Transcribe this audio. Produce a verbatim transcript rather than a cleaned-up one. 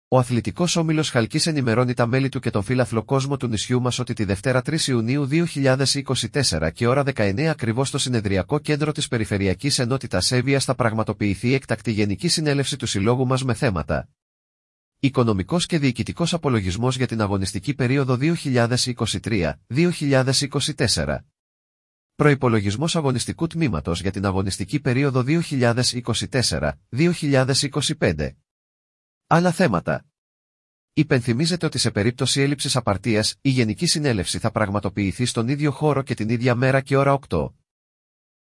Ο Αθλητικός Όμιλος Χαλκής ενημερώνει τα μέλη του και τον φύλαθλο κόσμο του νησιού μας ότι τη Δευτέρα τρεις Ιουνίου δύο χιλιάδες είκοσι τέσσερα και ώρα δεκαεννιά ακριβώς στο συνεδριακό κέντρο της Περιφερειακής Ενότητας Εύβοιας θα πραγματοποιηθεί έκτακτη γενική συνέλευση του συλλόγου μας με θέματα οικονομικός και διοικητικός απολογισμός για την αγωνιστική περίοδο δύο χιλιάδες είκοσι τρία δύο χιλιάδες είκοσι τέσσερα. Προϋπολογισμός αγωνιστικού τμήματος για την αγωνιστική περίοδο δύο χιλιάδες είκοσι τέσσερα δύο χιλιάδες είκοσι πέντε. Άλλα θέματα. Υπενθυμίζεται ότι σε περίπτωση έλλειψης απαρτίας, η Γενική Συνέλευση θα πραγματοποιηθεί στον ίδιο χώρο και την ίδια μέρα και ώρα οκτώ.